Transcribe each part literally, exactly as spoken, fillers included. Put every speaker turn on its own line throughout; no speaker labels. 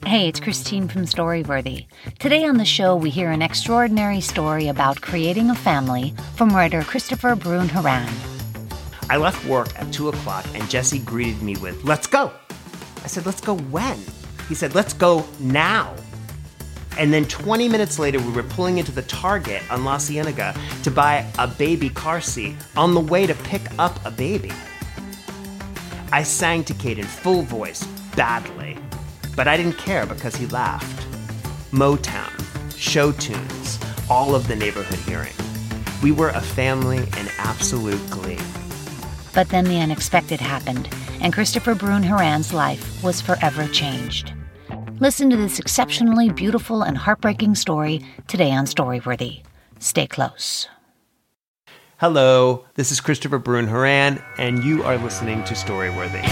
Hey, it's Christine from Storyworthy. Today on the show, we hear an extraordinary story about creating a family from writer Christopher Brune Horan.
I left work at two o'clock and Jesse greeted me with, "Let's go." I said, "Let's go when?" He said, "Let's go now." And then twenty minutes later, we were pulling into the Target on La Cienega to buy a baby car seat on the way to pick up a baby. I sang to Kate in full voice, badly, but I didn't care because he laughed. Motown, show tunes, all of the neighborhood hearing. We were a family in absolute glee.
But then the unexpected happened, and Christopher Brune Horan's life was forever changed. Listen to this exceptionally beautiful and heartbreaking story today on Storyworthy. Stay close.
Hello, this is Christopher Brune Horan, and you are listening to Storyworthy.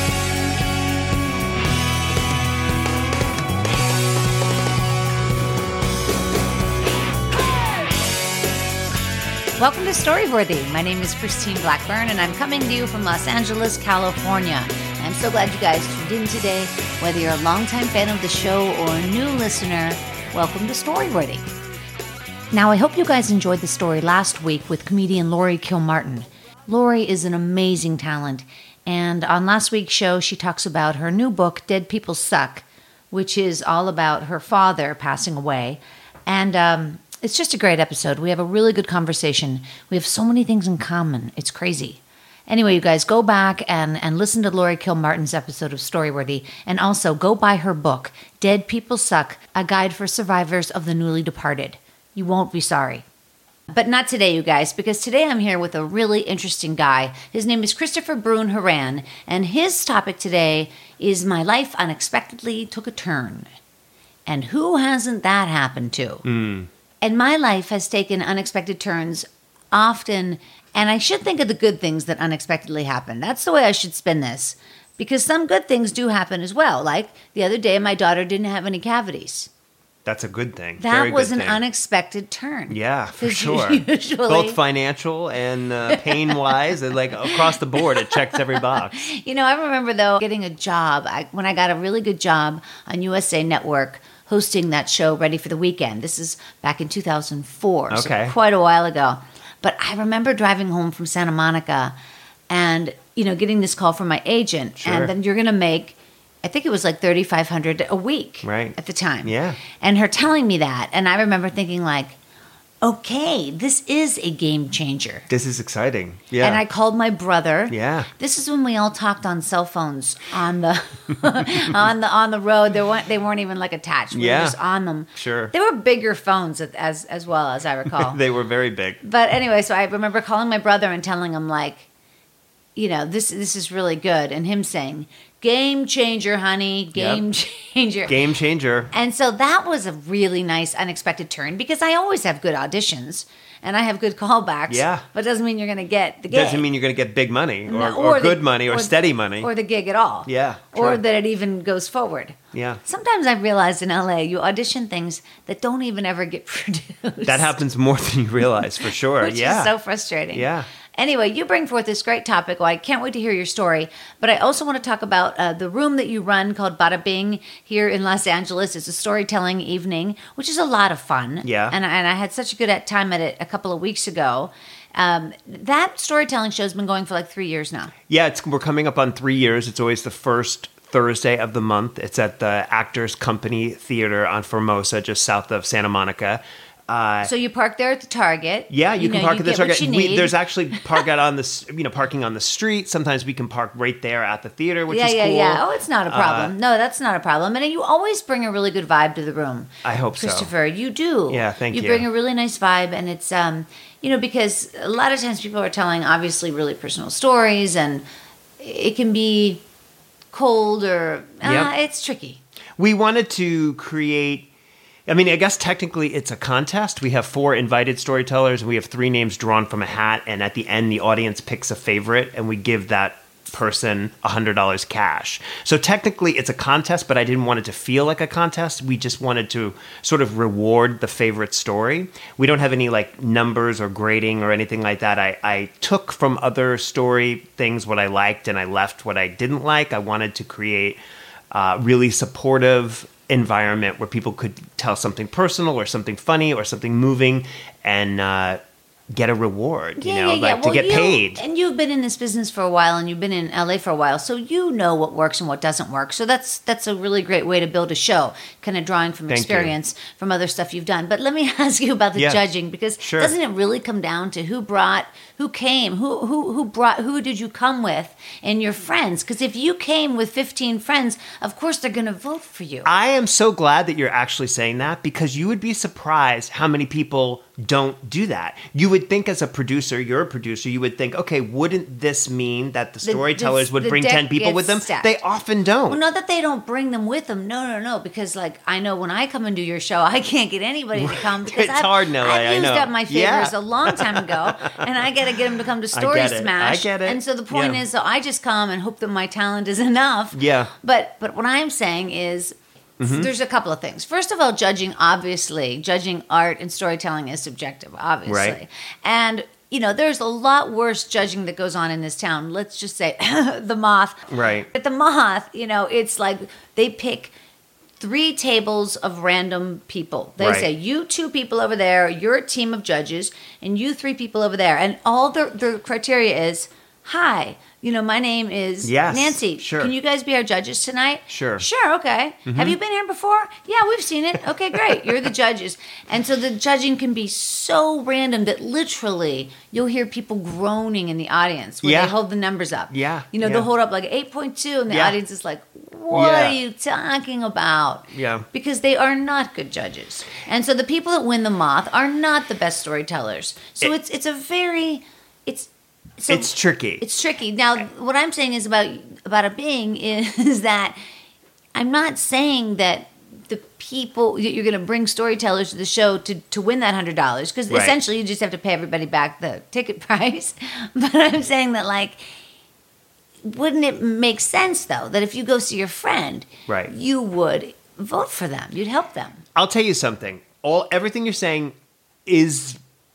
Welcome to Storyworthy. My name is Christine Blackburn, and I'm coming to you from Los Angeles, California. I'm so glad you guys tuned in today. Whether you're a longtime fan of the show or a new listener, welcome to Storyworthy. Now, I hope you guys enjoyed the story last week with comedian Laurie Kilmartin. Laurie is an amazing talent, and on last week's show, she talks about her new book, Dead People Suck, which is all about her father passing away. And um, it's just a great episode. We have a really good conversation. We have so many things in common. It's crazy. Anyway, you guys, go back and, and listen to Laurie Kilmartin's episode of Storyworthy, and also go buy her book, Dead People Suck, A Guide for Survivors of the Newly Departed. You won't be sorry. But not today, you guys, because today I'm here with a really interesting guy. His name is Christopher Brune Horan, and his topic today is My Life Unexpectedly Took a Turn. And who hasn't that happened to?
Mm.
And my life has taken unexpected turns often. And I should think of the good things that unexpectedly happen. That's the way I should spin this. Because some good things do happen as well. Like the other day, my daughter didn't have any cavities.
That's a good thing.
That
Very
was
good
an
thing.
unexpected turn.
Yeah, for
'Cause
sure.
Usually,
both financial and uh, pain-wise, and like across the board, it checks every box.
You know, I remember, though, getting a job. I, when I got a really good job on U S A Network hosting that show, Ready for the Weekend. This is back in two thousand four,
Okay.
so quite a while ago. But I remember driving home from Santa Monica and, you know, getting this call from my agent.
Sure.
And then you're going to make, I think it was like thirty-five hundred dollars a week
Right.
at the time.
Yeah.
And her telling me that. And I remember thinking like, okay, this is a game changer.
This is exciting. Yeah.
And I called my brother.
Yeah.
This is when we all talked on cell phones on the on the on the road. They weren't they weren't even like attached. We
Yeah.
were just on them.
Sure.
They were bigger phones as as, as well as I recall.
They were very big.
But anyway, so I remember calling my brother and telling him like, you know, this this is really good, and him saying, "Game changer, honey, game
Yep.
changer."
Game changer.
And so that was a really nice, unexpected turn because I always have good auditions and I have good callbacks.
Yeah.
But it doesn't mean you're going to get the gig.
Doesn't mean you're going to get big money or,
No,
or,
or the-
good money or,
or-
steady money.
Or the gig at all.
Yeah,
Or
true.
that it even goes forward.
Yeah.
Sometimes I've realized in L A, you audition things that don't even ever get produced.
That happens more than you realize, for sure.
Which
yeah.
is so frustrating.
Yeah.
Anyway, you bring forth this great topic. Well, I can't wait to hear your story. But I also want to talk about uh, the room that you run called Bada Bing here in Los Angeles. It's a storytelling evening, which is a lot of fun.
Yeah.
And, and I had such a good time at it a couple of weeks ago. Um, that storytelling show has been going for like three years now.
Yeah, it's, we're coming up on three years. It's always the first Thursday of the month. It's at the Actors Company Theater on Formosa, just south of Santa Monica. Uh,
So you park there at the Target.
yeah, you, can
know,
park
you
at the
get
Target.
what you
We,
need.
there's actually park out on the s- you know parking on the street. Sometimes we can park right there at the theater, which
yeah,
is
yeah,
cool.
yeah. Oh, it's not a problem.
Uh,
no, that's not a problem. And you always bring a really good vibe to the room.
I hope so.
Christopher, you do.
Yeah, thank you.
You bring a really nice vibe, and it's um, you know, because a lot of times people are telling obviously really personal stories, and it can be cold or uh,
Yep.
it's tricky.
We wanted to create. I mean, I guess technically it's a contest. We have four invited storytellers, and we have three names drawn from a hat. And at the end, the audience picks a favorite, and we give that person one hundred dollars cash. So technically it's a contest, but I didn't want it to feel like a contest. We just wanted to sort of reward the favorite story. We don't have any like numbers or grading or anything like that. I, I took from other story things what I liked, and I left what I didn't like. I wanted to create uh, really supportive environment where people could tell something personal or something funny or something moving and uh, get a reward, you
Yeah,
know,
yeah, yeah.
like
Well,
to get
you-
paid.
And you've been in this business for a while, and you've been in L A for a while, so you know what works and what doesn't work. So that's that's a really great way to build a show, kind of drawing from
Thank you.
experience from other stuff you've done. But let me ask you about the
Yeah.
judging, because
Sure.
doesn't it really come down to who brought, who came, who who who brought, who did you come with, and your friends? Because if you came with fifteen friends, of course they're going to vote for you.
I am so glad that you're actually saying that, because you would be surprised how many people don't do that. You would think, as a producer, you're a producer, you would think, okay, wouldn't this mean that the
The-
storytellers
the-
would
the
bring
deck
ten people with them?
gets stacked.
They often don't.
Well, not that they don't bring them with them. No, no, no. Because, like, I know when I come and do your show, I can't get anybody to come. Because
It's
I've,
hard in L A,
I've
I
used
know.
up my favors
Yeah.
a long time ago, and I got to get them to come to
I
Story
get it.
Smash.
I get it.
And so the point
Yeah.
is, so I just come and hope that my talent is enough.
Yeah.
But but what I'm saying is,
Mm-hmm.
there's a couple of things. First of all, judging, obviously, judging art and storytelling is subjective, obviously.
Right.
And you know, there's a lot worse judging that goes on in this town. Let's just say the Moth.
Right.
At the Moth, you know, it's like they pick three tables of random people. They
Right.
say, you two people over there, you're a team of judges, and you three people over there. And all the, the criteria is, hi, you know, my name is
Yes,
Nancy.
sure.
Can you guys be our judges tonight?
Sure.
Sure, okay. Have you been here before? Yeah, we've seen it. Okay, great. You're the judges. And so the judging can be so random that literally you'll hear people groaning in the audience when
Yeah.
they hold the numbers up.
Yeah,
You know,
yeah.
they'll hold up like eight point two, and the
Yeah.
audience is like, what
Yeah.
are you talking about?
Yeah.
Because they are not good judges. And so the people that win the Moth are not the best storytellers. So
It-
it's it's a very it's so
It's tricky.
It's tricky. Now what I'm saying is about about it being is that I'm not saying that the people that you're going to bring storytellers to the show to, to win that one hundred dollars, because
Right.
essentially you just have to pay everybody back the ticket price. But I'm saying that, like, wouldn't it make sense, though, that if you go see your friend,
Right.
you would vote for them, you'd help them?
I'll tell you something. All everything you're saying is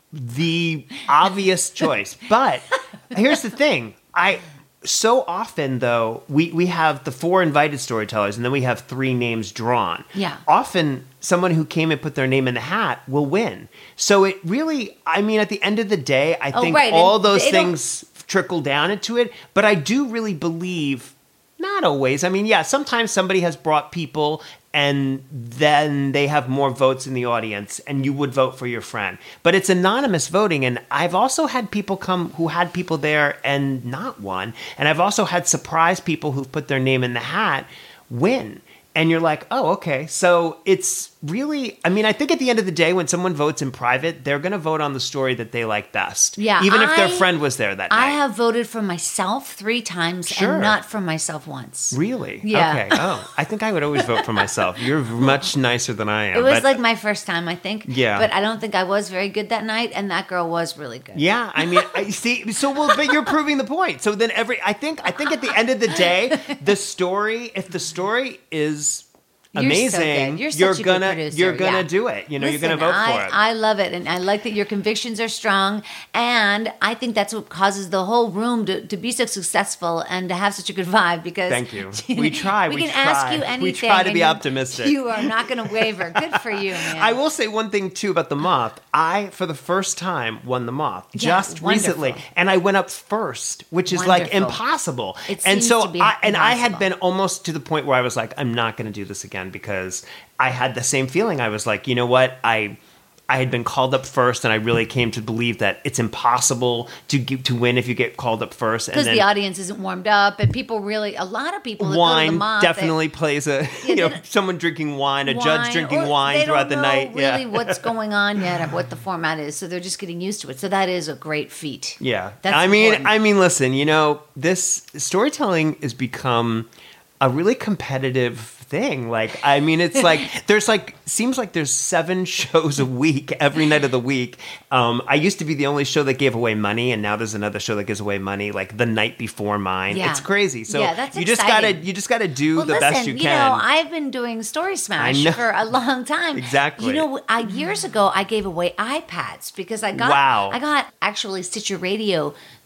the obvious choice. But here's the thing. I so often though, we, we have the four invited storytellers and then we have three names drawn.
Yeah.
Often someone who came and put their name in the hat will win. So it really, I mean, at the end of the day, I
Oh,
think
right.
all
And
those
they don't-
things trickle down into it. But I do really believe, not always. I mean, yeah, sometimes somebody has brought people and then they have more votes in the audience and you would vote for your friend. But it's anonymous voting. And I've also had people come who had people there and not won. And I've also had surprise people who've put their name in the hat win. And you're like, oh, okay. So it's really, I mean, I think at the end of the day, when someone votes in private, they're going to vote on the story that they like best.
Yeah,
Even if their
I-
friend was there that
I
night.
have voted for myself three times
Sure.
and not for myself once.
Really?
Yeah.
Okay. Oh, I think I would always vote for myself. You're much nicer than I am.
It was
but-
like my first time, I think.
Yeah.
But I don't think I was very good that night, and that girl was really good.
Yeah, I mean, I see. So, well, but you're proving the point. So then, every I think, I think at the end of the day, the story, if the story is
You're so
amazing,
good. You're such
you're
a good
gonna,
producer,
you're gonna
yeah.
do it. You know,
Listen,
you're gonna vote
I,
for it.
I love it, and I like that your convictions are strong, and I think that's what causes the whole room to, to be so successful and to have such a good vibe. Because
Thank you. We try,
we,
we
can
try.
ask you
We
anything.
try to
and
be
you-
optimistic.
You are not going to waver. Good for you, man.
I will say one thing too about the Moth. I, for the first time, won the Moth
Yeah,
just
wonderful.
recently, and I went up first, which is like
Wonderful.
impossible.
It
and
seems
so,
to be
I, and I had
impossible.
been almost to the point where I was like, I'm not going to do this again because I had the same feeling. I was like, you know what, I. I had been called up first, and I really came to believe that it's impossible to get, to win if you get called up first. And
because
then
the audience isn't warmed up, and people really, a lot of people that go to
wine
the Moth, they-
definitely plays a, you
they
know,
don't-
someone drinking wine, a judge
wine,
drinking
or
wine
they
throughout
don't
the
know
night.
really
Yeah.
what's going on yet or what the format is, so they're just getting used to it. So that is a great feat.
Yeah.
That's
I mean,
important.
I mean, listen, you know, this storytelling has become a really competitive thing. Like, I mean, it's like, there's like, seems like there's seven shows a week, every night of the week. Um, I used to be the only show that gave away money, and now there's another show that gives away money, like the night before mine.
Yeah.
It's crazy. So
Yeah, that's
you just gotta,
exciting.
you just gotta do
Well,
the
listen,
best you
you
can.
know, I've been doing Story Smash
know.
for a long time.
Exactly.
You know, I, years ago, I gave away iPads because I got,
Wow.
I got actually Stitcher Radio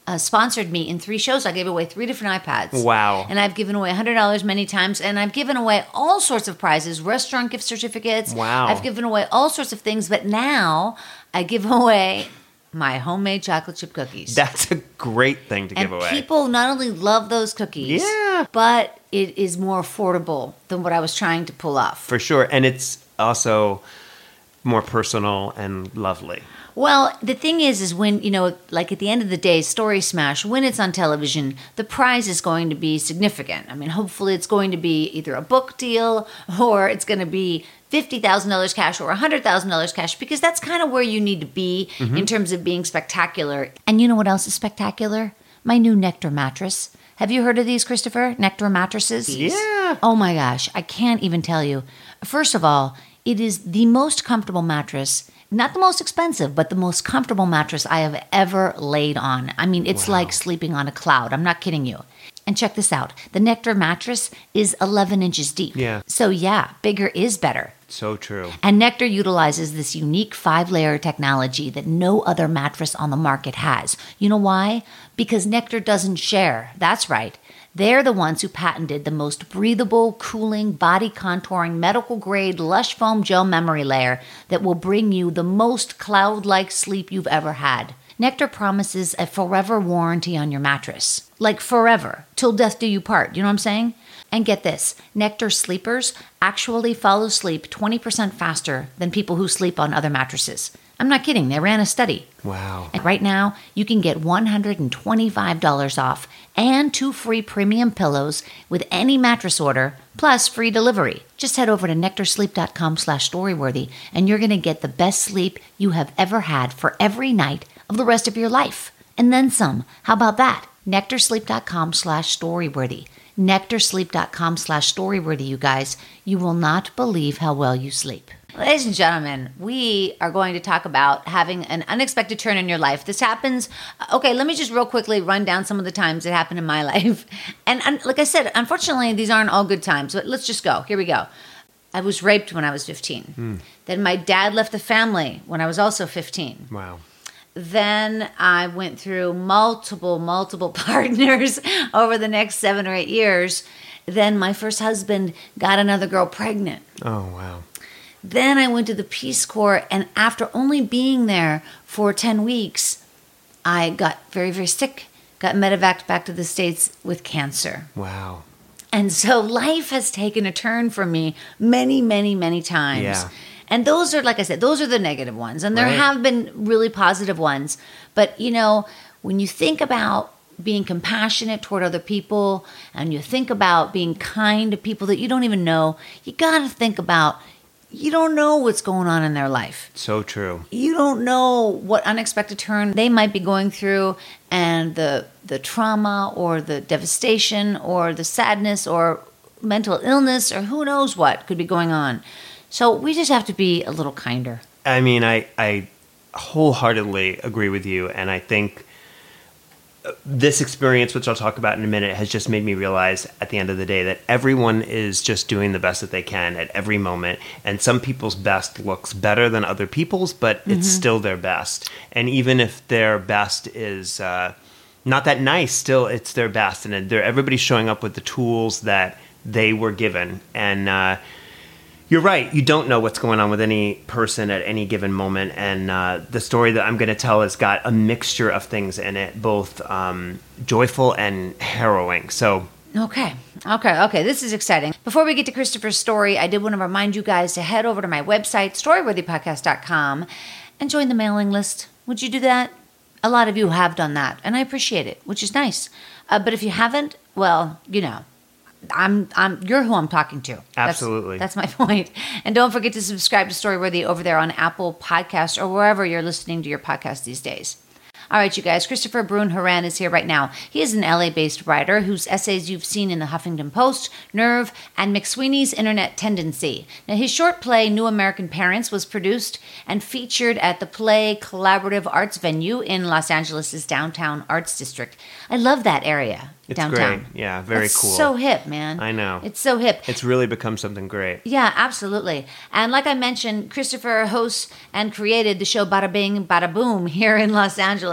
uh, sponsored me in three shows. I gave away three different iPads.
Wow.
And I've given away one hundred dollars many times. And I've given away all sorts of prizes, restaurant gift certificates.
Wow.
I've given away all sorts of things. But now I give away my homemade chocolate chip cookies.
That's a great thing to
and
give away.
People not only love those cookies,
Yeah.
but it is more affordable than what I was trying to pull off.
For sure. And it's also more personal and lovely.
Well, the thing is, is when, you know, like at the end of the day, Story Smash, when it's on television, the prize is going to be significant. I mean, hopefully it's going to be either a book deal or it's going to be fifty thousand dollars cash or one hundred thousand dollars cash, because that's kind of where you need to be mm-hmm. in terms of being spectacular. And you know what else is spectacular? My new Nectar mattress. Have you heard of these, Christopher? Nectar mattresses?
Yeah.
Oh my gosh, I can't even tell you. First of all, it is the most comfortable mattress. Not the most expensive, but the most comfortable mattress I have ever laid on. I mean, it's wow. like sleeping on a cloud. I'm not kidding you. And check this out. The Nectar mattress is eleven inches deep.
Yeah.
So yeah, bigger is better.
So true.
And Nectar utilizes this unique five-layer technology that no other mattress on the market has. You know why? Because Nectar doesn't share. That's right. They're the ones who patented the most breathable, cooling, body contouring, medical-grade, lush foam gel memory layer that will bring you the most cloud-like sleep you've ever had. Nectar promises a forever warranty on your mattress. Like forever, till death do you part. You know what I'm saying? And get this, Nectar sleepers actually fall asleep twenty percent faster than people who sleep on other mattresses. I'm not kidding. They ran a study.
Wow.
And right now, you can get one hundred twenty-five dollars off and two free premium pillows with any mattress order, plus free delivery. Just head over to nectarsleep.com slash storyworthy, and you're going to get the best sleep you have ever had for every night of the rest of your life. And then some. How about that? nectarsleep.com slash storyworthy. nectarsleep.com slash storyworthy, you guys. You will not believe how well you sleep. Ladies and gentlemen, we are going to talk about having an unexpected turn in your life. This happens. Okay, let me just real quickly run down some of the times it happened in my life. And, and like I said, unfortunately, these aren't all good times. But let's just go. Here we go. I was raped when I was fifteen. Mm. Then my dad left the family when I was also fifteen.
Wow.
Then I went through multiple, multiple partners over the next seven or eight years. Then my first husband got another girl pregnant.
Oh, wow.
Then I went to the Peace Corps, and after only being there for ten weeks, I got very, very sick, got medevaced back to the States with cancer.
Wow.
And so life has taken a turn for me many, many, many times.
Yeah.
And those are, like I said, those are the negative ones. And there
Right.
have been really positive ones. But, you know, when you think about being compassionate toward other people and you think about being kind to people that you don't even know, you got to think about, you don't know what's going on in their life.
So true.
You don't know what unexpected turn they might be going through, and the the trauma or the devastation or the sadness or mental illness or who knows what could be going on. So we just have to be a little kinder.
I mean, I, I wholeheartedly agree with you. And I think this experience, which I'll talk about in a minute, has just made me realize at the end of the day that everyone is just doing the best that they can at every moment. And some people's best looks better than other people's, but mm-hmm. it's still their best. And even if their best is uh, not that nice, still it's their best. And they're, everybody's showing up with the tools that they were given. And uh, you're right. You don't know what's going on with any person at any given moment. And uh, the story that I'm going to tell has got a mixture of things in it, both um, joyful and harrowing. So,
Okay. Okay. Okay. This is exciting. Before we get to Christopher's story, I did want to remind you guys to head over to my website, storyworthy podcast dot com, and join the mailing list. Would you do that? A lot of you have done that, and I appreciate it, which is nice. Uh, but if you haven't, well, you know, I'm, I'm, you're who I'm talking to.
Absolutely.
That's, that's my point. And don't forget to subscribe to Storyworthy over there on Apple Podcasts or wherever you're listening to your podcast these days. All right, you guys, Christopher Brune Horan is here right now. He is an L A-based writer whose essays you've seen in the Huffington Post, Nerve, and McSweeney's Internet Tendency. Now, his short play, New American Parents, was produced and featured at the Play Collaborative Arts venue in Los Angeles' downtown arts district. I love that area.
It's
downtown.
great. Yeah, very
That's
cool.
so hip, man.
I know.
It's so hip.
It's really become something great.
Yeah, absolutely. And like I mentioned, Christopher hosts and created the show Bada Bing, Bada Boom here in Los Angeles.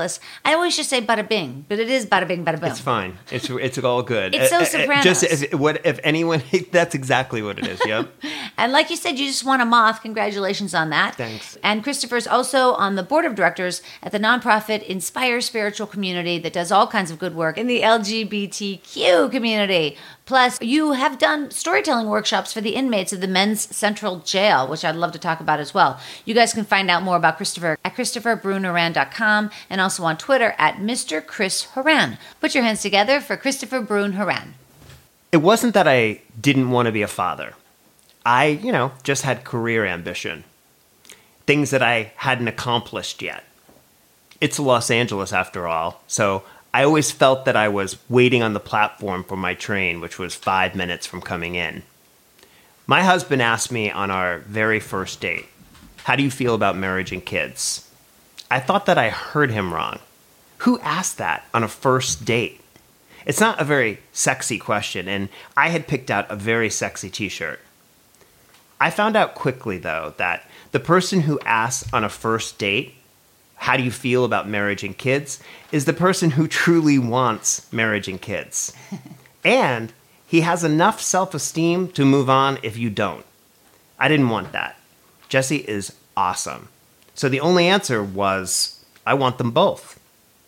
Angeles. I always just say bada bing, but it is bada bing, bada boom.
It's fine. It's it's all good.
It's so
Uh, uh,
Sopranos.
Just if, what, if anyone, that's exactly what it is, yep.
And like you said, you just won a moth. Congratulations on that.
Thanks.
And Christopher's also on the board of directors at the nonprofit Inspire Spiritual Community that does all kinds of good work in the L G B T Q community. Plus, you have done storytelling workshops for the inmates of the Men's Central Jail, which I'd love to talk about as well. You guys can find out more about Christopher at christopher brun horan dot com and also on Twitter at Mister Chris Horan. Put your hands together for Christopher Brun Horan.
It wasn't that I didn't want to be a father. I, you know, just had career ambition. Things that I hadn't accomplished yet. It's Los Angeles after all, so I always felt that I was waiting on the platform for my train, which was five minutes from coming in. My husband asked me on our very first date, "How do you feel about marriage and kids?" I thought that I heard him wrong. Who asked that on a first date? It's not a very sexy question, and I had picked out a very sexy t-shirt. I found out quickly, though, that the person who asks on a first date, "How do you feel about marriage and kids?" is the person who truly wants marriage and kids. And he has enough self-esteem to move on if you don't. I didn't want that. Jesse is awesome. So the only answer was, I want them both.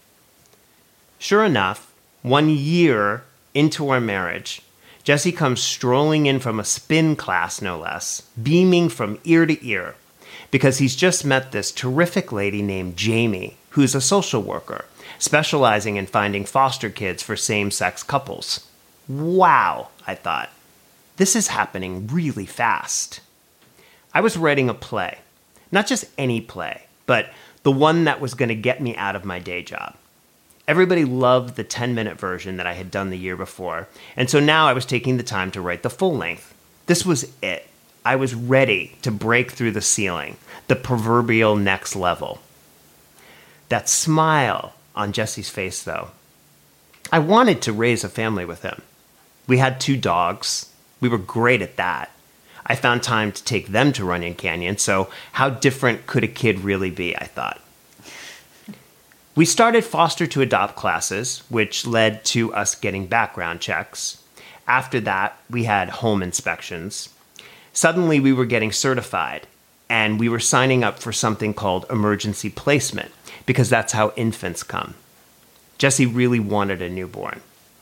Sure enough, one year into our marriage, Jesse comes strolling in from a spin class, no less, beaming from ear to ear, because he's just met this terrific lady named Jamie, who's a social worker, specializing in finding foster kids for same-sex couples. Wow, I thought. This is happening really fast. I was writing a play. Not just any play, but the one that was going to get me out of my day job. Everybody loved the ten-minute version that I had done the year before, and so now I was taking the time to write the full length. This was it. I was ready to break through the ceiling, the proverbial next level. That smile on Jesse's face, though. I wanted to raise a family with him. We had two dogs. We were great at that. I found time to take them to Runyon Canyon, so how different could a kid really be, I thought. We started foster to adopt classes, which led to us getting background checks. After that, we had home inspections. Suddenly, we were getting certified, and we were signing up for something called emergency placement, because that's how infants come. Jesse really wanted a newborn.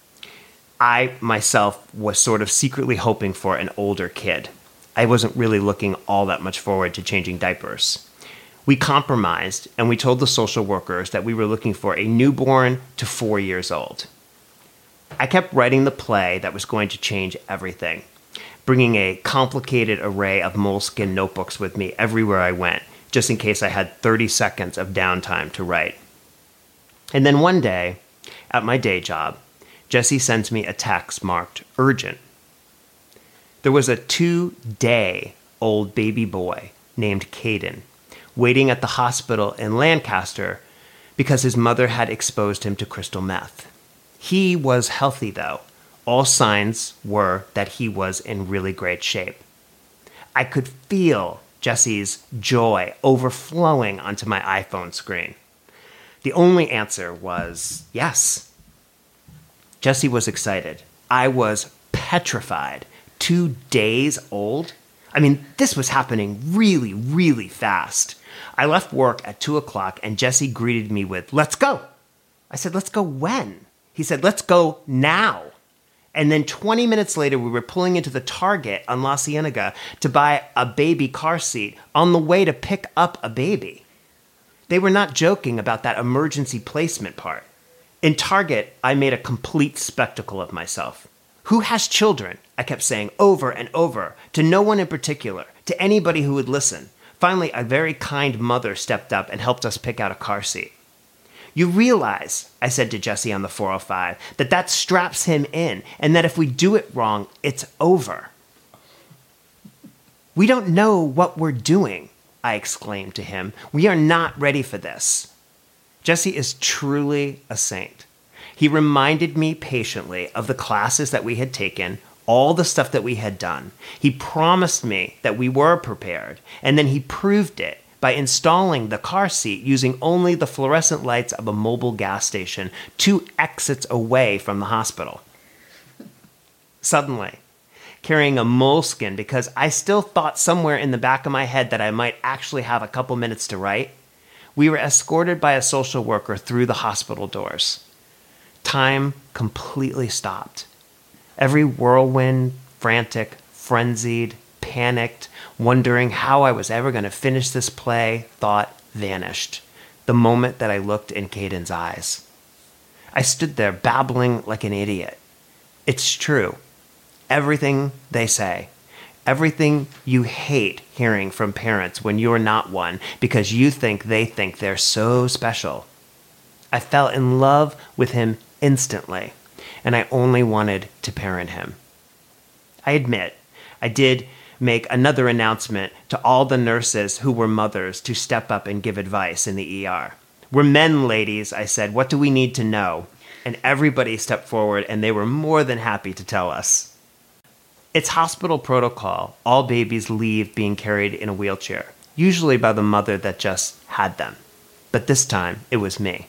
I, myself, was sort of secretly hoping for an older kid. I wasn't really looking all that much forward to changing diapers. We compromised, and we told the social workers that we were looking for a newborn to four years old. I kept writing the play that was going to change everything, bringing a complicated array of moleskin notebooks with me everywhere I went, just in case I had thirty seconds of downtime to write. And then one day, at my day job, Jesse sends me a text marked urgent. There was a two-day-old baby boy named Caden waiting at the hospital in Lancaster because his mother had exposed him to crystal meth. He was healthy, though. All signs were that he was in really great shape. I could feel Jesse's joy overflowing onto my iPhone screen. The only answer was yes. Jesse was excited. I was petrified. Two days old? I mean, this was happening really, really fast. I left work at two o'clock and Jesse greeted me with, "Let's go." I said, "Let's go when?" He said, "Let's go now." And then twenty minutes later, we were pulling into the Target on La Cienega to buy a baby car seat on the way to pick up a baby. They were not joking about that emergency placement part. In Target, I made a complete spectacle of myself. "Who has children?" I kept saying over and over, to no one in particular, to anybody who would listen. Finally, a very kind mother stepped up and helped us pick out a car seat. "You realize," I said to Jesse on the four oh five, "that that straps him in, and that if we do it wrong, it's over." "We don't know what we're doing," I exclaimed to him. "We are not ready for this." Jesse is truly a saint. He reminded me patiently of the classes that we had taken, all the stuff that we had done. He promised me that we were prepared, and then he proved it by installing the car seat using only the fluorescent lights of a mobile gas station two exits away from the hospital. Suddenly, carrying a moleskin because I still thought somewhere in the back of my head that I might actually have a couple minutes to write, we were escorted by a social worker through the hospital doors. Time completely stopped. Every whirlwind, frantic, frenzied, panicked, wondering how I was ever going to finish this play, thought vanished the moment that I looked in Caden's eyes. I stood there babbling like an idiot. It's true. Everything they say. Everything you hate hearing from parents when you're not one because you think they think they're so special. I fell in love with him instantly, and I only wanted to parent him. I admit, I did make another announcement to all the nurses who were mothers to step up and give advice in the E R. We're men, ladies, I said. What do we need to know? And everybody stepped forward, and they were more than happy to tell us. It's hospital protocol. All babies leave being carried in a wheelchair, usually by the mother that just had them. But this time, it was me.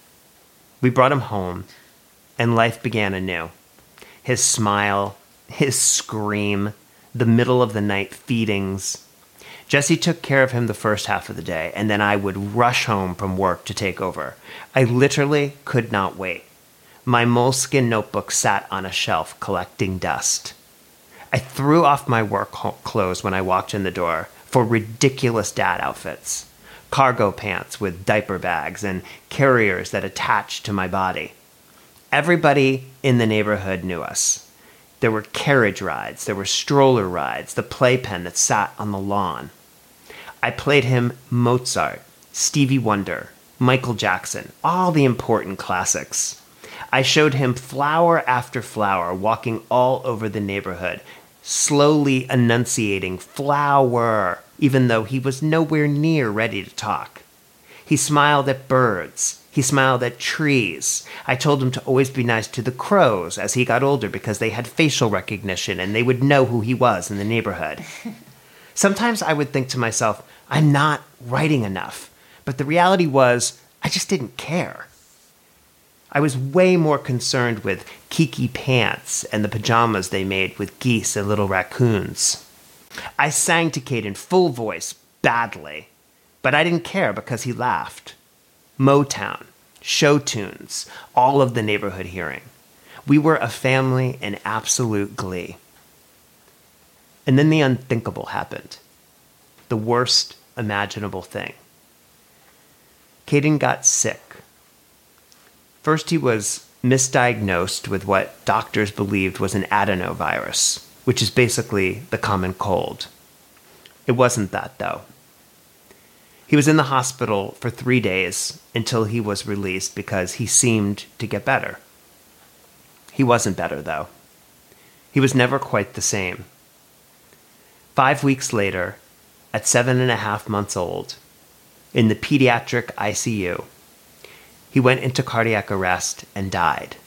We brought him home, and life began anew. His smile, his scream, the middle of the night feedings. Jesse took care of him the first half of the day, and then I would rush home from work to take over. I literally could not wait. My moleskin notebook sat on a shelf collecting dust. I threw off my work clothes when I walked in the door for ridiculous dad outfits. Cargo pants with diaper bags and carriers that attached to my body. Everybody in the neighborhood knew us. There were carriage rides, there were stroller rides, the playpen that sat on the lawn. I played him Mozart, Stevie Wonder, Michael Jackson, all the important classics. I showed him flower after flower walking all over the neighborhood, slowly enunciating flower, even though he was nowhere near ready to talk. He smiled at birds. He smiled at trees. I told him to always be nice to the crows as he got older because they had facial recognition and they would know who he was in the neighborhood. Sometimes I would think to myself, I'm not writing enough. But the reality was, I just didn't care. I was way more concerned with Kiki pants and the pajamas they made with geese and little raccoons. I sang to Caden full voice, badly, but I didn't care because he laughed. Motown, show tunes, all of the neighborhood hearing. We were a family in absolute glee. And then the unthinkable happened. The worst imaginable thing. Caden got sick. First, he was misdiagnosed with what doctors believed was an adenovirus, which is basically the common cold. It wasn't that, though. He was in the hospital for three days until he was released because he seemed to get better. He wasn't better, though. He was never quite the same. Five weeks later, at seven and a half months old, in the pediatric I C U, he went into cardiac arrest and died.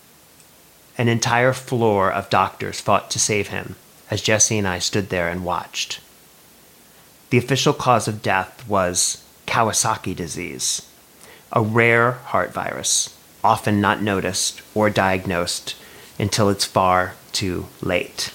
An entire floor of doctors fought to save him as Jesse and I stood there and watched. The official cause of death was Kawasaki disease, a rare heart virus, often not noticed or diagnosed until it's far too late.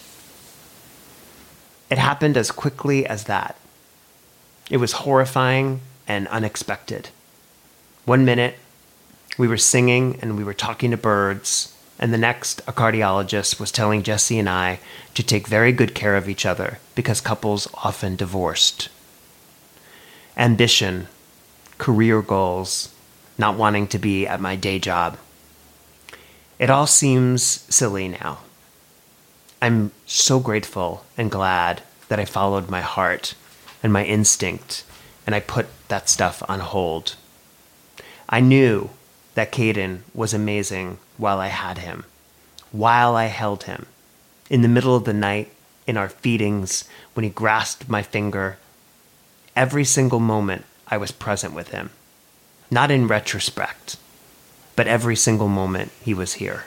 It happened as quickly as that. It was horrifying and unexpected. One minute, we were singing and we were talking to birds, and the next, a cardiologist was telling Jesse and I to take very good care of each other because couples often divorced. Ambition, career goals, not wanting to be at my day job. It all seems silly now. I'm so grateful and glad that I followed my heart and my instinct, and I put that stuff on hold. I knew that Caden was amazing while I had him, while I held him, in the middle of the night, in our feedings, when he grasped my finger. Every single moment I was present with him, not in retrospect, but every single moment he was here.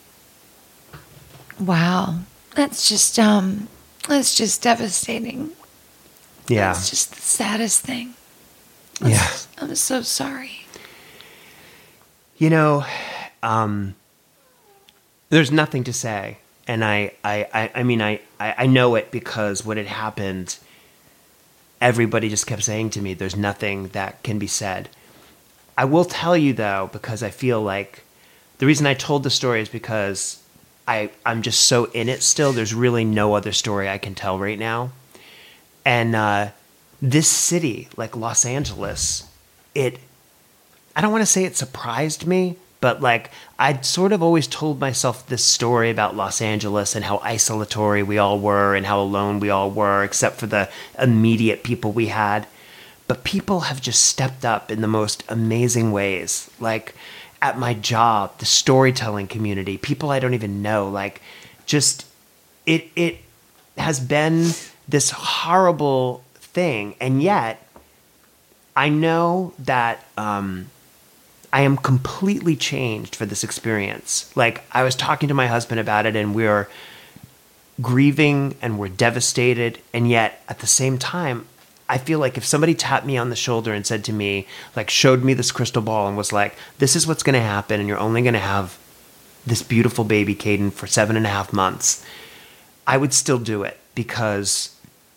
Wow. That's just, um, that's just devastating.
Yeah.
It's just the saddest thing.
Yeah.
I'm so sorry.
You know, um, there's nothing to say. And I, I, I, I mean, I, I I know it because when it happened, everybody just kept saying to me, there's nothing that can be said. I will tell you, though, because I feel like the reason I told the story is because I, I'm just so in it still. There's really no other story I can tell right now. And uh, this city, like Los Angeles, it, I don't want to say it surprised me, but like I'd sort of always told myself this story about Los Angeles and how isolatory we all were and how alone we all were, except for the immediate people we had. But people have just stepped up in the most amazing ways. Like at my job, the storytelling community, people I don't even know, like just it it has been this horrible thing. And yet I know that um, I am completely changed for this experience. Like I was talking to my husband about it and we're grieving and we're devastated. And yet at the same time, I feel like if somebody tapped me on the shoulder and said to me, like showed me this crystal ball and was like, this is what's going to happen. And you're only going to have this beautiful baby, Caden, for seven and a half months. I would still do it because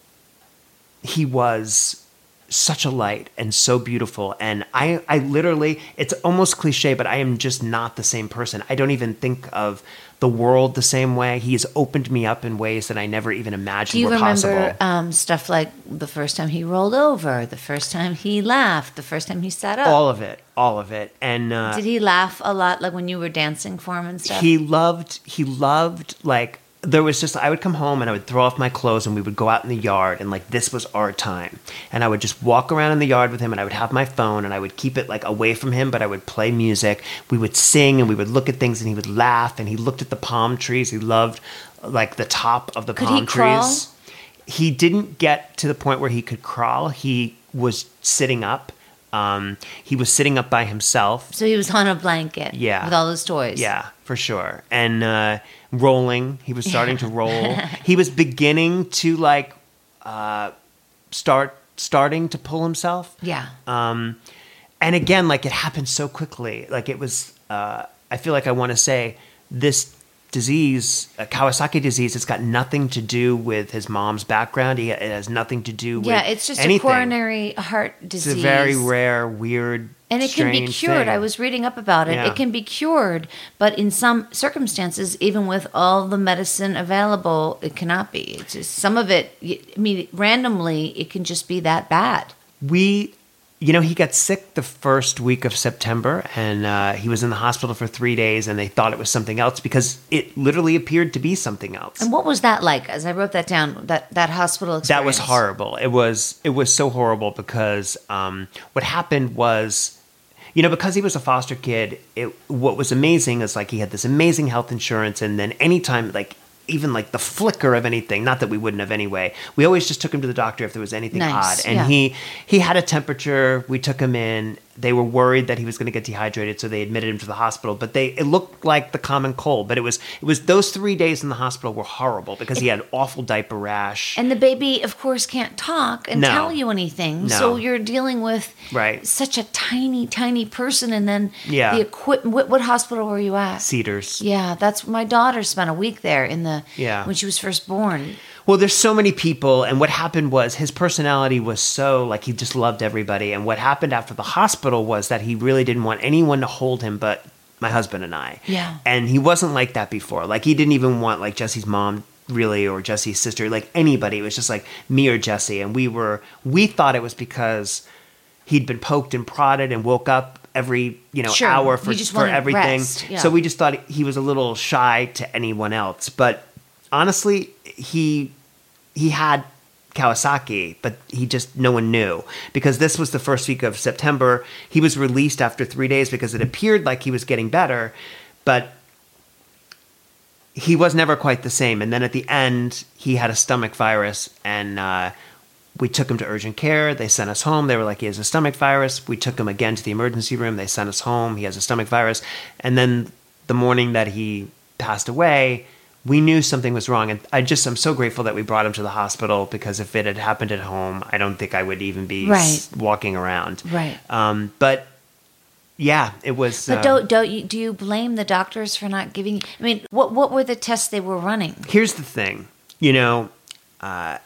he was such a light and so beautiful. And I, I literally, it's almost cliche, but I am just not the same person. I don't even think of the world the same way. He has opened me up in ways that I never even imagined
Do you
were
remember
possible.
um, stuff like the first time he rolled over, the first time he laughed, the first time he sat up?
All of it, all of it. And uh,
Did he laugh a lot, like when you were dancing for him and stuff?
he loved, he loved like, there was just, I would come home and I would throw off my clothes and we would go out in the yard and like this was our time. And I would just walk around in the yard with him and I would have my phone and I would keep it like away from him, but I would play music. We would sing and we would look at things and he would laugh and he looked at the palm trees. He loved like the top of the
Could
palm
he crawl?
trees. He didn't get to the point where he could crawl. He was sitting up. Um, he was sitting up by himself.
So he was on a blanket
Yeah.
with all those toys.
Yeah, for sure. And uh, rolling. He was starting to roll. He was beginning to like uh, start starting to pull himself.
Yeah.
Um, and again, like it happened so quickly. Like it was. Uh, I feel like I want to say this disease, uh, Kawasaki disease, it's got nothing to do with his mom's background. He, it has nothing to do with
Yeah, it's just
anything.
a coronary heart disease.
It's a very rare, weird,
And it can be
strange
cured.
thing.
I was reading up about it.
Yeah.
It can be cured, but in some circumstances, even with all the medicine available, it cannot be. It's just, some of it, I mean, randomly, it can just be that bad.
We, you know, he got sick the first week of September, and uh, he was in the hospital for three days, and they thought it was something else because it literally appeared to be something else.
And what was that like? As I wrote that down, that, that hospital experience.
That was horrible. It was it was so horrible because um, what happened was, you know, because he was a foster kid, it, what was amazing is like he had this amazing health insurance, and then anytime like even like the flicker of anything, not that we wouldn't have anyway, we always just took him to the doctor if there was anything
Nice,
odd. And
yeah.
he he had a temperature. We took him in. They were worried that he was going to get dehydrated, so they admitted him to the hospital. But they it looked like the common cold. But it was it was those three days in the hospital were horrible because he had awful diaper rash.
And the baby, of course, can't talk and
No.
tell you anything.
No.
So you're dealing with
Right.
such a tiny, tiny person. And then
Yeah.
the equipment. What, what hospital were you at?
Cedars.
Yeah, that's my daughter spent a week there in the
Yeah.
when she was first born.
Well, there's so many people, and what happened was his personality was so, like, he just loved everybody, and what happened after the hospital was that he really didn't want anyone to hold him but my husband and I.
Yeah.
And he wasn't like that before. Like, he didn't even want, like, Jesse's mom, really, or Jesse's sister, like, anybody. It was just, like, me or Jesse, and we were, we thought it was because he'd been poked and prodded and woke up every, you know,
Sure.
hour for,
You just
for
wanted
everything.
rest, yeah.
So we just thought he was a little shy to anyone else. But honestly, he he had Kawasaki, but he just no one knew because this was the first week of September. He was released after three days because it appeared like he was getting better, but he was never quite the same. And then at the end, he had a stomach virus, and uh, we took him to urgent care. They sent us home. They were like, he has a stomach virus. We took him again to the emergency room. They sent us home. He has a stomach virus. And then the morning that he passed away, we knew something was wrong. And I just, I'm so grateful that we brought him to the hospital, because if it had happened at home, I don't think I would even be
Right.
s- walking around.
Right.
Um, but yeah, it was.
But
um,
don't don't you do you blame the doctors for not giving? I mean, what what were the tests they were running?
Here's the thing, you know, uh,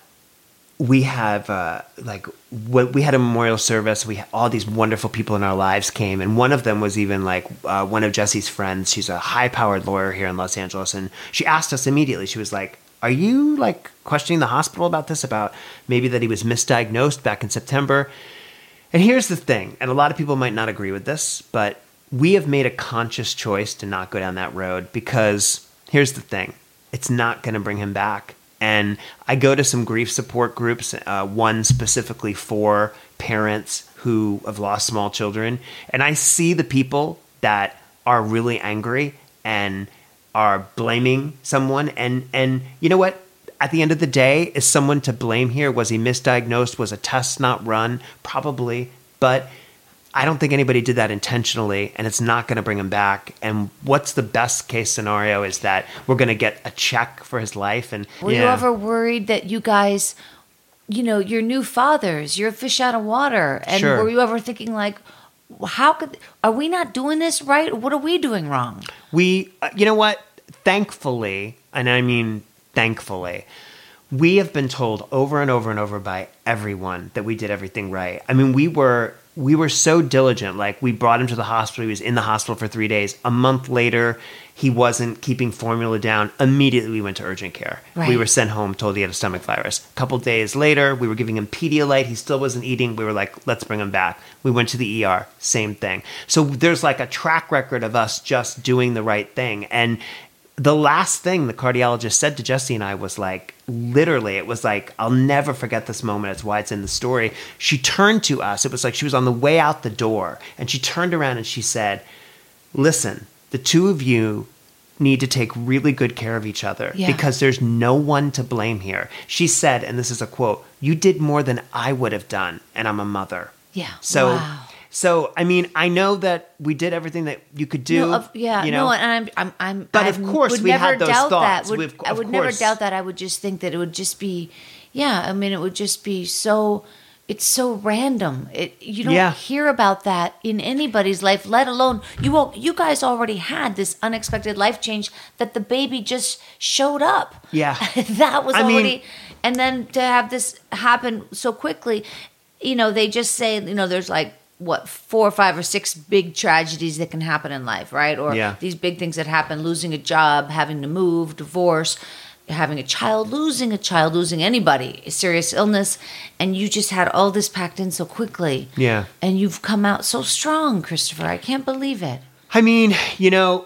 we have uh, like what we had a memorial service. We had, all these wonderful people in our lives came, and one of them was even like uh, one of Jesse's friends. She's a high-powered lawyer here in Los Angeles, and she asked us immediately. She was like, "Are you like questioning the hospital about this? About maybe that he was misdiagnosed back in September?" And here's the thing, and a lot of people might not agree with this, but we have made a conscious choice to not go down that road, because here's the thing, it's not going to bring him back. And I go to some grief support groups, uh, one specifically for parents who have lost small children, and I see the people that are really angry and are blaming someone. And, and you know what? At the end of the day, is someone to blame here? Was he misdiagnosed? Was a test not run? Probably. But I don't think anybody did that intentionally, and it's not going to bring him back. And what's the best case scenario is that we're going to get a check for his life. And
Were you
yeah.
ever worried that you guys, you know, you're new fathers, you're a fish out of water, and
Sure.
were you ever thinking like, how could are we not doing this right? What are we doing wrong?
We, uh, you know what? Thankfully, and I mean thankfully, we have been told over and over and over by everyone that we did everything right. I mean, we were we were so diligent. Like, we brought him to the hospital. He was in the hospital for three days. A month later, he wasn't keeping formula down. Immediately, we went to urgent care.
Right.
We were sent home, told he had a stomach virus. A couple days later, we were giving him Pedialyte. He still wasn't eating. We were like, let's bring him back. We went to the E R. Same thing. So there's like a track record of us just doing the right thing. And the last thing the cardiologist said to Jesse and I was like, literally, it was like, I'll never forget this moment. It's why it's in the story. She turned to us. It was like she was on the way out the door, and she turned around and she said, listen, the two of you need to take really good care of each other,
Yeah.
because there's no one to blame here. She said, and this is a quote, "You did more than I would have done, and I'm a mother."
Yeah.
So,
Wow.
so I mean, I know that we did everything that you could do.
No, of, yeah,
you know?
no, and I'm, I'm, I'm.
But
I
of course
would
we
never
had those
doubt
thoughts.
That. Would,
We've-
I
of
would never
course.
doubt that. I would just think that it would just be, yeah. I mean, it would just be so. It's so random. It you don't
Yeah.
hear about that in anybody's life, let alone you. All, you guys already had this unexpected life change that the baby just showed up.
Yeah.
that was
I mean-
already, and then to have this happen so quickly, you know, they just say, you know, there's like what four or five or six big tragedies that can happen in life, right? Or
Yeah.
these big things that happen: losing a job, having to move, divorce, having a child, losing a child, losing anybody, a serious illness, and you just had all this packed in so quickly.
Yeah.
And you've come out so strong, Christopher. I can't believe it.
I mean, you know,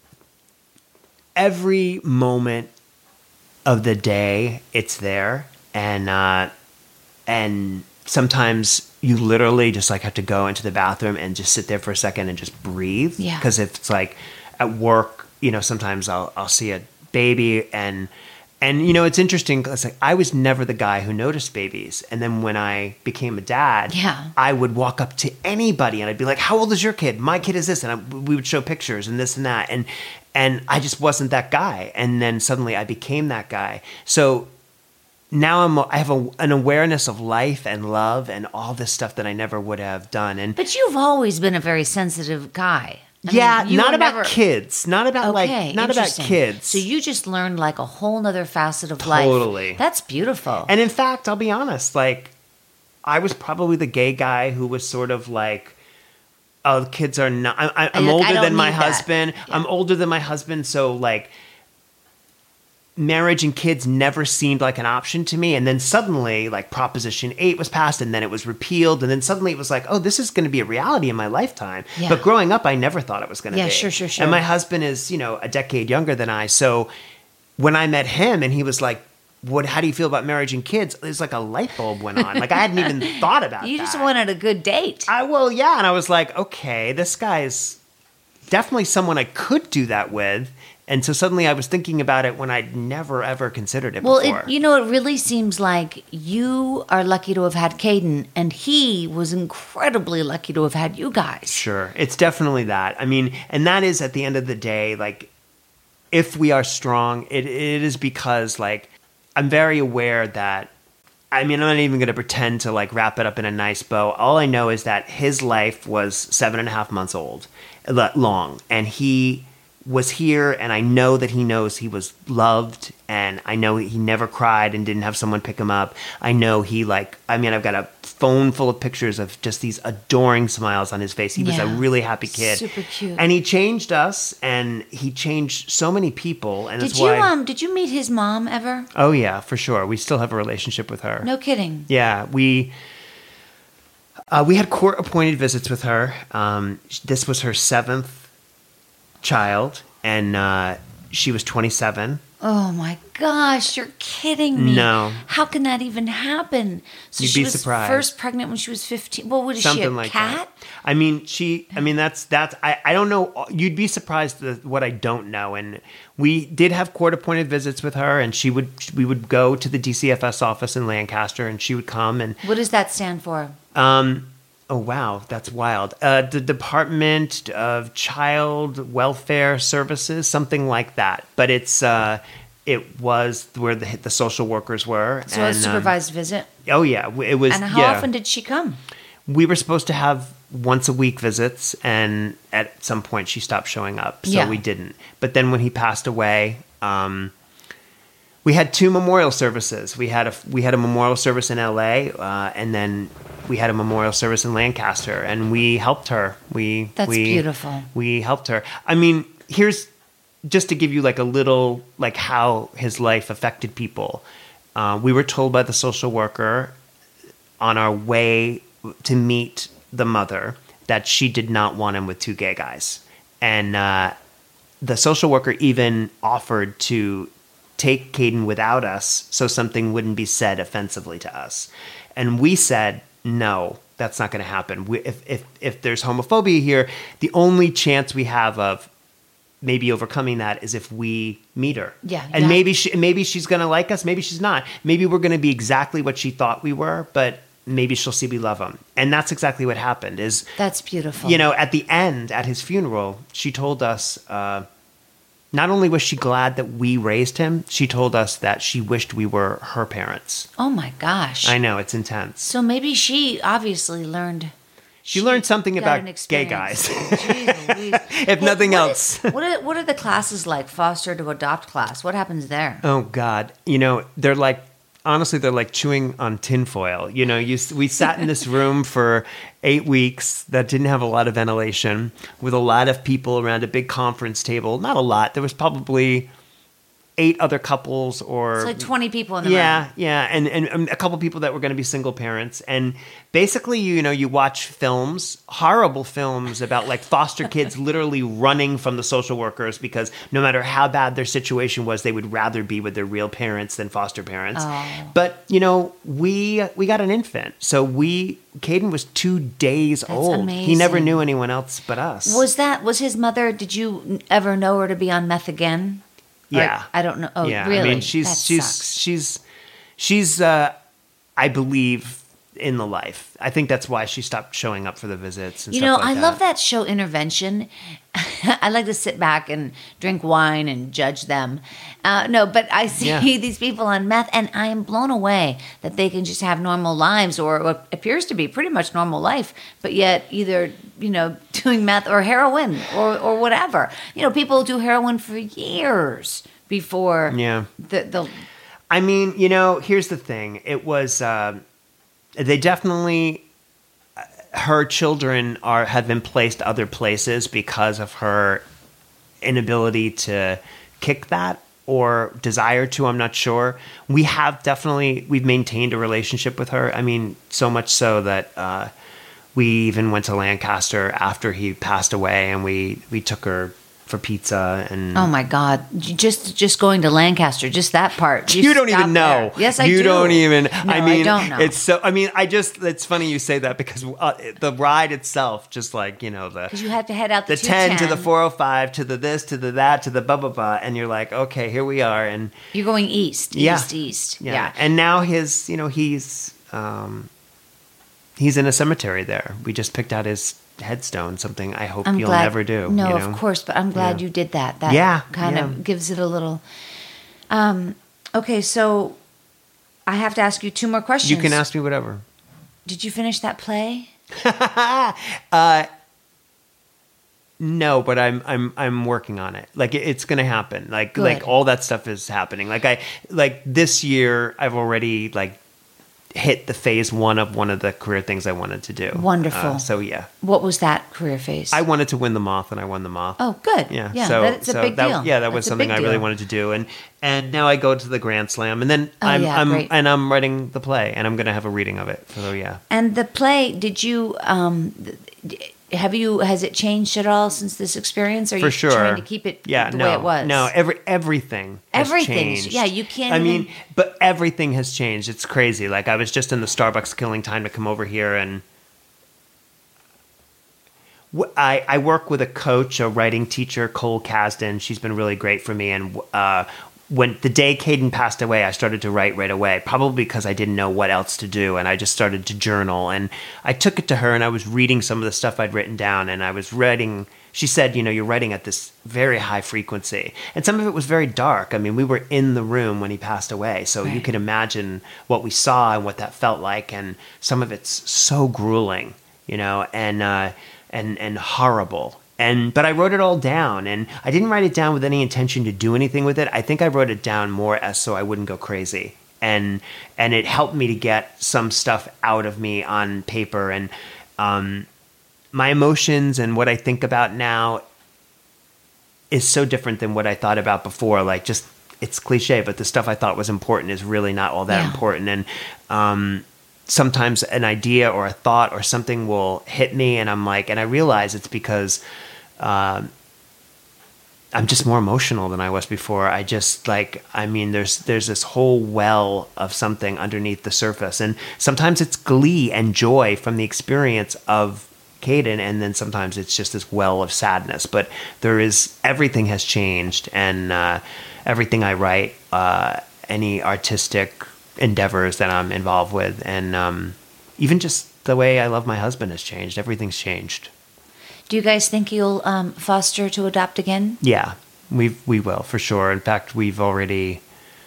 every moment of the day, it's there, and uh, and sometimes you literally just like have to go into the bathroom and just sit there for a second and just breathe.
Yeah.
Because if it's like at work, you know, sometimes I'll I'll see a baby and. And, you know, it's interesting because like, I was never the guy who noticed babies. And then when I became a dad,
Yeah.
I would walk up to anybody and I'd be like, how old is your kid? My kid is this. And I, we would show pictures and this and that. And, and I just wasn't that guy. And then suddenly I became that guy. So now I'm, I have a, an awareness of life and love and all this stuff that I never would have done. And
But you've always been a very sensitive guy. I
yeah,
mean, you
not
were
about
never-
kids, not about
Okay,
like, not about
interesting.
kids.
So you just learned like a whole nother facet of life.
Totally.
That's beautiful.
And in fact, I'll be honest, like, I was probably the gay guy who was sort of like, oh, the kids are not, I, I, I'm
Look, I
older
don't
than my
need that.
husband.
Yeah.
I'm older than my husband. So, like, marriage and kids never seemed like an option to me. And then suddenly, like, Proposition eight was passed and then it was repealed. And then suddenly it was like, oh, this is going to be a reality in my lifetime.
Yeah.
But growing up, I never thought it was going to
Yeah,
be.
sure, sure, sure.
And my husband is, you know, a decade younger than I. So when I met him and he was like, what, how do you feel about marriage and kids? It's like a light bulb went on. Like I hadn't even thought about
you
that.
just wanted a good date.
I, well, yeah. And I was like, okay, this guy's definitely someone I could do that with. And so suddenly I was thinking about it when I'd never, ever considered it
Well,
before.
it, you know, it really seems like you are lucky to have had Caden, and he was incredibly lucky to have had you guys.
Sure. It's definitely that. I mean, and that is at the end of the day, like, if we are strong, it, it is because like I'm very aware that, I mean, I'm not even going to pretend to like wrap it up in a nice bow. All I know is that his life was seven and a half months old, long, and he was here, and I know that he knows he was loved, and I know he never cried and didn't have someone pick him up. I know he like, I mean, I've got a phone full of pictures of just these adoring smiles on his face. He was
Yeah.
a really happy kid.
Super cute.
And he changed us, and he changed so many people, and
Did
that's
you
why...
um did you meet his mom ever?
Oh, yeah, for sure. We still have a relationship with her.
No kidding.
Yeah, we... Uh, we had court-appointed visits with her. Um, this was her seventh child, and uh, she was twenty-seven.
Oh my gosh, you're kidding me.
No.
How can that even happen? So
You'd
she
be
was
surprised.
first pregnant when she was fifteen. Well, what is
Something
she, a
like
cat?
that. I mean, she. I mean, that's that's. I, I don't know. You'd be surprised at what I don't know. And we did have court-appointed visits with her, and she would. We would go to the D C F S office in Lancaster, and she would come. And
What does that stand for?
um, oh wow, that's wild. Uh, the Department of Child Welfare Services, something like that. But it's. Uh, it was where the the social workers were.
So
and,
a supervised visit.
Um, oh yeah, it was.
And how
yeah.
often did she come?
We were supposed to have once a week visits, and at some point she stopped showing up, so
Yeah.
we didn't. But then when he passed away, um, we had two memorial services. We had a we had a memorial service in L A, uh, and then we had a memorial service in Lancaster, and we helped her. We
That's
we,
beautiful.
We helped her. I mean, here's just to give you like a little like how his life affected people. Uh, we were told by the social worker on our way to meet the mother that she did not want him with two gay guys. And uh, the social worker even offered to take Caden without us so something wouldn't be said offensively to us. And we said, no, that's not going to happen. We, if, if, if there's homophobia here, the only chance we have of maybe overcoming that is if we meet her.
Yeah,
And
yeah.
maybe she, maybe she's going to like us. Maybe she's not. Maybe we're going to be exactly what she thought we were, but maybe she'll see we love him. And that's exactly what happened is,
That's beautiful.
you know, at the end, at his funeral, she told us, uh, not only was she glad that we raised him, she told us that she wished we were her parents.
Oh my gosh.
I know, it's intense.
So maybe she obviously learned.
She learned something
got
about
an
gay
experience.
guys.
Jeez Louise.
If nothing
what
else.
is- what are what are the classes like? Foster to adopt class. What happens there?
Oh God, you know they're like honestly they're like chewing on tinfoil. You know, you we sat in this room for eight weeks that didn't have a lot of ventilation with a lot of people around a big conference table. Not a lot. There was probably eight other couples or
It's like twenty people in the
yeah,
room.
yeah, and, and and a couple people that were going to be single parents, and basically, you know, you watch films, horrible films about like foster kids literally running from the social workers because no matter how bad their situation was, they would rather be with their real parents than foster parents.
Oh.
But you know, we we got an infant, so we Caden was two days old. He never
amazing.
knew anyone else but us.
Was that was his mother? Did you ever know her to be on meth again? Or-
Yeah.
I don't know. Oh,
yeah,
really?
I mean, she's
That
she's
sucks.
she's she's uh, I believe in the life. I think that's why she stopped showing up for the visits. And
You
stuff
know,
like
I
that.
love that show Intervention. I like to sit back and drink wine and judge them. Uh, no, but I see
Yeah.
these people on meth, and I am blown away that they can just have normal lives, or what appears to be pretty much normal life, but yet either you know doing meth or heroin or or whatever. You know, people do heroin for years before
Yeah.
the the
I mean, you know, here's the thing. It was uh, they definitely her children are have been placed other places because of her inability to kick that or desire to. I'm not sure. We have definitely we've maintained a relationship with her. I mean, so much so that uh, we even went to Lancaster after he passed away, and we we took her for pizza and.
oh my God, just just going to Lancaster, just that part.
You don't
stop
even know.
there. Yes, I
you
do.
don't even.
No,
I mean,
I don't know.
It's so. I mean, I just. It's funny you say that because uh, the ride itself, just like you know the
Because you had to head out the,
the ten to the
two ten.
four oh five to the this to the that to the blah blah blah, and you're like, okay, here we are, and
You're going east,
Yeah.
east, east.
yeah,
Yeah.
and now his, you know, he's um, he's in a cemetery there. We just picked out his headstone, something I hope
I'm
you'll
glad,
never do.
No,
you know?
of course, but I'm glad
Yeah.
you did that. That
Yeah,
kind
yeah.
of gives it a little. Um, okay, so I have to ask you two more questions.
You can ask me whatever.
Did you finish that play?
uh, no, but I'm I'm I'm working on it. Like it, it's gonna happen. Like
Good.
like all that stuff is happening. Like I like this year I've already like hit the phase one of one of the career things I wanted to do.
Wonderful.
Uh, so yeah,
What was that career phase?
I wanted to win the Moth, and I won the Moth.
Oh, good.
Yeah,
Yeah,
so,
that's a
so
big
that,
deal.
Yeah, that was
That's a
something
big
I really
deal.
wanted to do, and and now I go to the Grand Slam, and then
Oh,
I'm
yeah,
I'm
great.
and I'm writing the play, and I'm gonna have a reading of it. So yeah.
And the play, did you, um, th- have you, has it changed at all since this experience? Are
For
you
sure.
trying to keep it
yeah,
the
no,
way it was?
No, every everything has
Everything's-
changed.
yeah, you can't
I
even-
mean, but everything has changed. It's crazy. Like I was just in the Starbucks killing time to come over here, and wh- I I work with a coach, a writing teacher, Cole Kasdan. She's been really great for me, and uh, when the day Caden passed away, I started to write right away, probably because I didn't know what else to do. And I just started to journal. And I took it to her and I was reading some of the stuff I'd written down. And I was writing, she said, you know, you're writing at this very high frequency. And some of it was very dark. I mean, we were in the room when he passed away. So you
Right.
can imagine what we saw and what that felt like. And some of it's so grueling, you know, and, uh, and, and horrible. And but I wrote it all down, and I didn't write it down with any intention to do anything with it. I think I wrote it down more as so I wouldn't go crazy, and and it helped me to get some stuff out of me on paper. And um, my emotions and what I think about now is so different than what I thought about before. Like just it's cliche, but the stuff I thought was important is really not all that
Yeah.
important. And um, sometimes an idea or a thought or something will hit me, and I'm like, and I realize it's because um, I'm just more emotional than I was before. I just like, I mean, there's there's this whole well of something underneath the surface, and sometimes it's glee and joy from the experience of Caden, and then sometimes it's just this well of sadness. But there is everything has changed, and uh, everything I write, uh, any artistic endeavors that I'm involved with, and um, even just the way I love my husband has changed. Everything's changed.
Do you guys think you'll um, foster to adopt again?
Yeah, we we will for sure. In fact, we've already.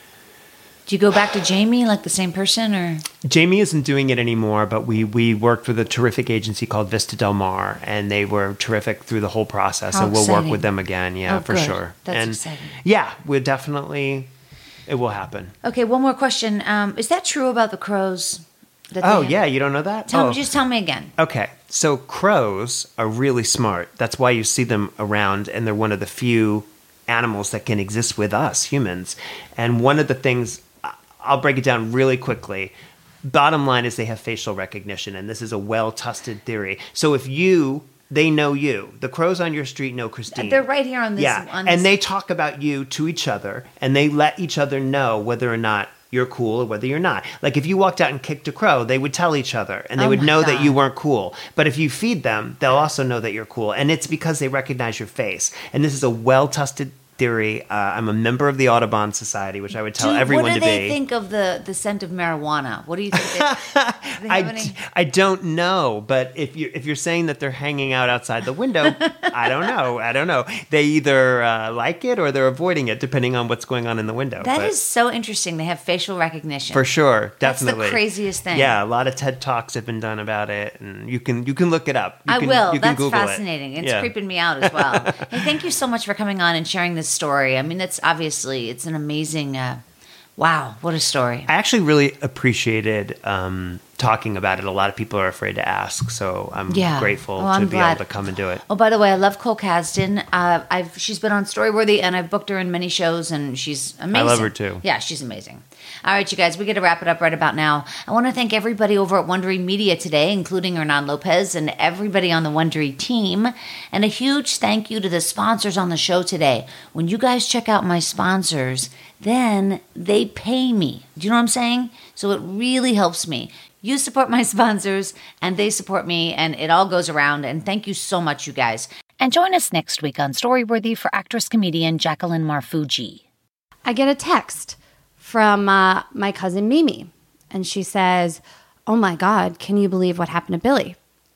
Do you go back to Jamie like the same person, or?
Jamie isn't doing it anymore, but we we worked with a terrific agency called Vista Del Mar, and they were terrific through the whole process.
How
and we'll
exciting.
work with them again. Yeah,
Oh,
for
good.
sure.
That's
and
exciting.
Yeah, we're definitely. It will happen.
Okay, one more question. Um, is that true about the crows? That
Oh
they have?
yeah, you don't know that?
Tell
oh.
me, just tell me again.
Okay, so crows are really smart. That's why you see them around, and they're one of the few animals that can exist with us humans. And one of the things, I'll break it down really quickly. Bottom line is they have facial recognition, and this is a well-tested theory. So if you, they know you. The crows on your street know Christine.
They're right here on this.
Yeah,
on this.
and they talk about you to each other, and they let each other know whether or not you're cool or whether you're not. Like if you walked out and kicked a crow, they would tell each other, and they
Oh
would
my
know that
God.
you weren't cool. But if you feed them, they'll also know that you're cool, and it's because they recognize your face. And this is a well-tested theory. Uh, I'm a member of the Audubon Society, which I would tell
Do-
everyone
what do
to
they
be.
think of the, the scent of marijuana? What do you think? They, do they
I,
have any?
I don't know, but if you if you're saying that they're hanging out outside the window, I don't know. I don't know. They either uh, like it or they're avoiding it, depending on what's going on in the window.
That
But
is so interesting. They have facial recognition.
for sure,
That's the
definitely
craziest thing.
Yeah, a lot of TED Talks have been done about it, and you can you can look it up. You
I
can,
will.
You can
That's
Google
fascinating.
It.
It's
Yeah.
creeping me out as well. Hey, thank you so much for coming on and sharing this story. I mean, that's obviously it's an amazing. Uh, wow, what a story!
I actually really appreciated um, talking about it. A lot of people are afraid to ask, so I'm
Yeah.
grateful
Oh,
to
I'm
be
glad.
able to come and do it.
Oh, by the way, I love Cole Kasdan. Uh, I've she's been on Storyworthy, and I've booked her in many shows, and she's amazing.
love her too.
Yeah, she's amazing. All right, you guys, we got to wrap it up right about now. I want to thank everybody over at Wondery Media today, including Hernan Lopez and everybody on the Wondery team. And a huge thank you to the sponsors on the show today. When you guys check out my sponsors, then they pay me. Do you know what I'm saying? So it really helps me. You support my sponsors, and they support me, and it all goes around. And thank you so much, you guys. And join us next week on Storyworthy for actress-comedian Jacqueline Marfuji.
I get a text from uh, my cousin Mimi, and she says, "Oh my God, can you believe what happened to Billy?"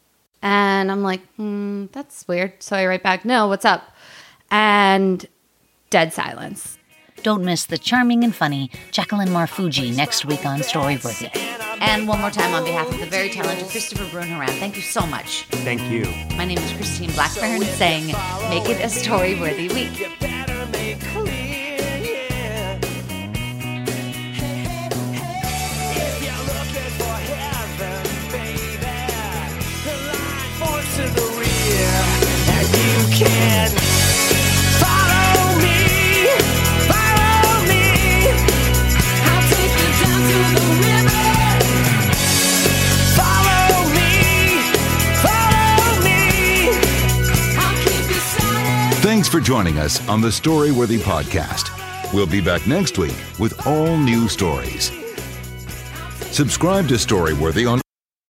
And I'm like, hmm, that's weird. So I write back, no, what's up? And dead silence.
Don't miss the charming and funny Jacqueline Marfuji next week on Storyworthy. And one more time on behalf of the very talented Christopher Brun-Haran, thank you so much.
Thank you.
My name is Christine Blackburn saying, make it a Storyworthy week.
Can follow me, follow me. I'll take you down to the river. Follow me, follow me. I'll keep you silent.
Thanks for joining us on the Storyworthy podcast. We'll be back next week with all new stories. Subscribe to Storyworthy on